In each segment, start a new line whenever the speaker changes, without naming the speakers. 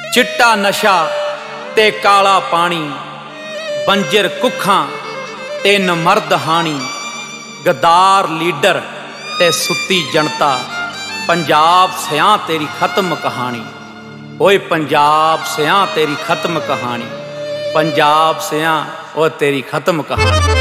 चिट्टा नशा ते काला पानी, बंजर कुखां ते नमर्द हाणी, गद्दार लीडर ते सुत्ती जनता, पंजाब सियां तेरी खत्म कहानी। ओए पंजाब सियां तेरी खत्म कहानी, पंजाब सियां ओ तेरी खत्म कहानी।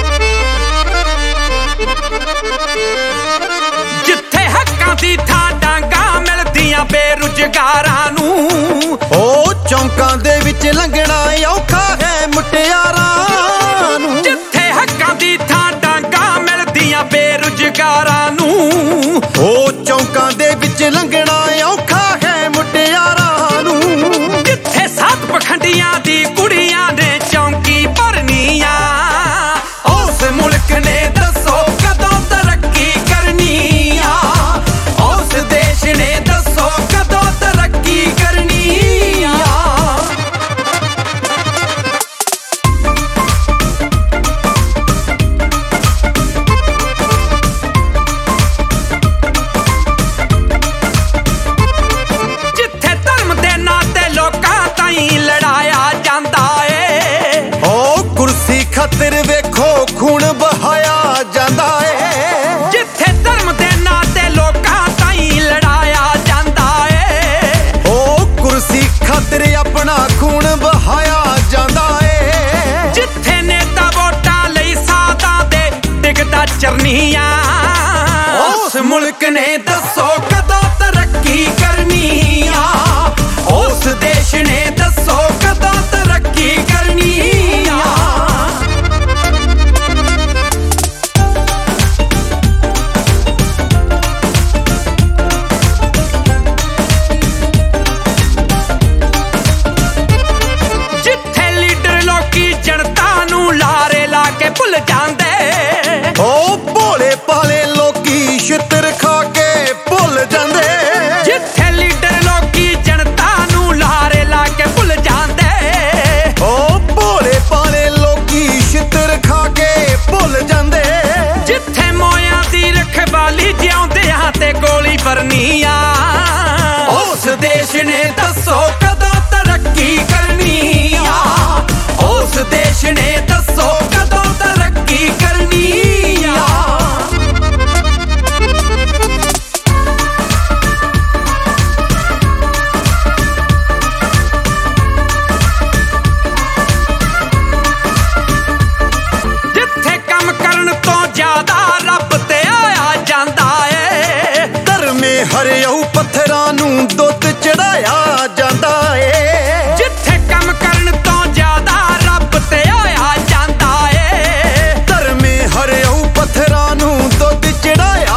जिथे हक्कां दी थां डांगा मिलदियां बेरुजगारां नूं,
ओ चौंकां दे विच लंघना औखा है मुटियारां नूं।
जिथे हक्कां दी थां डांगा मिलदियां बेरुजगारां नूं,
ओ चौंकां दे विच लंघना औखा है मुटियारां नूं।
जिथे सात पखंडियां दी कुड़ियां ने चौंकी भरनियां, उस मुल्क ने दसो कदों तरक्की करनी आ, उस देश ने दसो कदों तरक्की करनी आ। जिथे धर्म दे नाते लोकां ताईं लड़ाया जांदा ए,
ओ कुर्सी खातिर वेखो खून बहाया जांदा ए।
जिथे धर्म दे नाते लोकां ताईं लड़ाया जांदा ए,
ओ कुर्सी खातिर अपना खून बहाया जांदा ए।
जिथे नेता वोटां लई सादां दे डिगदा चरनियां, उस मुल्क ने दसो कदों तरक्की करनी आ, उस देश ने दसो कदों तरक्की करनी आ। जिथे लीडर लोकी जनता नूं लारे ला के भुल जांदे,
ओ भोले भाले लोकी छित्र खा के भुल जांदे।
जिथे लीडर लोकी जनता नूं लारे ला के भुल जांदे,
ओ भोले भाले लोकी छित्र खा के भुल जांदे।
जिथे मोयां दी रखवाली जिउंदियां ते गोली भरनी आ, उस देश ने दसो कदों तरक्की करनी आ, उस देश ने दसो कदों तरक्की करनी आ। जिथे कम करन तो ज्यादा रब ते आया जांदा ए,
धरमे हरियाऊ पत्थरां नूं दुੱਧ चढ़ाया जांदा ए।
जिथे कम करन तो ज्यादा रब ते आया जांदा ए,
धरमे हरियाऊ पत्थरां नूं दुੱਧ चढ़ाया